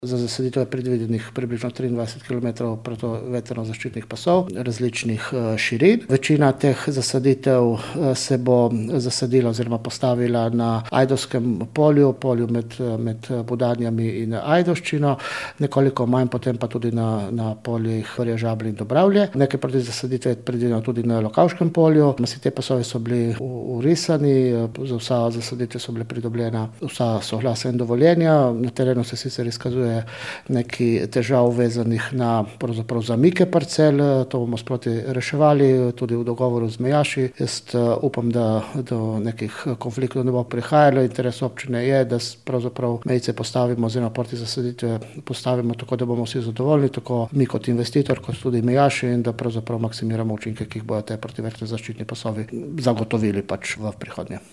Za zasaditev je predvidenih približno 23 km protivetrno-zaščitnih pasov različnih širin. Večina teh zasaditev se bo zasadila oziroma postavila na Ajdovskem polju med Budanjami in Ajdovščino, nekoliko manj potem pa tudi na poljih Žabelj in Dobravlje. Nekaj protizasaditev je predvideno tudi na Lokavškem polju. Vsi te pasovi so bili vrisani, za vsa zasaditev so bile pridobljena vsa soglasja in dovoljenja. Na terenu se sicer izkazuje nekaj težav vezanih na pravzaprav zamike parcel, to bomo sproti reševali, tudi v dogovoru z mejaši. Jaz upam, da do nekih konfliktov ne bo prihajalo. Interes občine je, da pravzaprav mejice postavimo oziroma protizasaditve postavimo tako, da bomo vsi zadovoljni, tako mi kot investitor, kot tudi mejaši, in da pravzaprav maksimiramo učinke, ki jih bodo te protivetrno-zaščitni pasovi zagotovili v prihodnje.